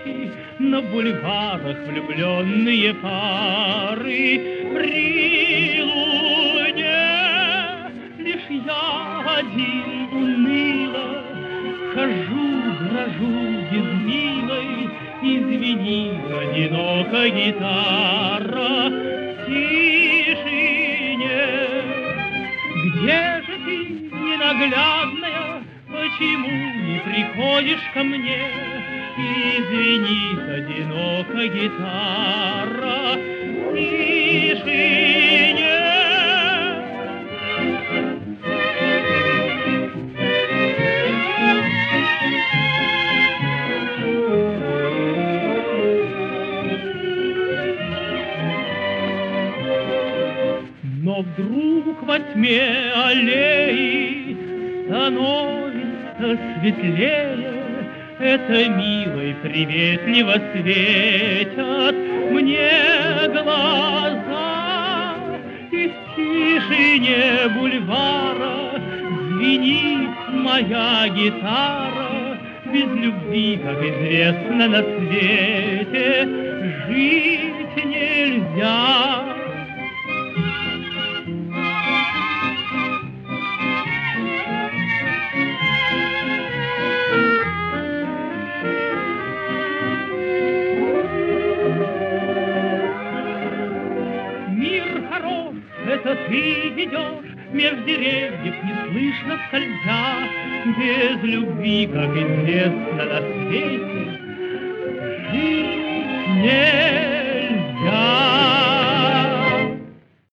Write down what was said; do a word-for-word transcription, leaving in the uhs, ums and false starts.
встречи на бульварах влюбленные пары. При луне лишь я один уныло хожу, дрожу без милой, и звенит одиноко гитара в тишине. Где же ты, ненаглядная, почему не приходишь ко мне? И звенит одиноко гитара в тишине. Но вдруг во тьме аллеи становится светлее. Это милой приветливо светят мне глаза. И в тишине бульвара звенит моя гитара. Без любви, как известно, на свете жить нельзя. Это ты идешь меж деревьев, неслышно скользя. Без любви, как известно, на свете жить не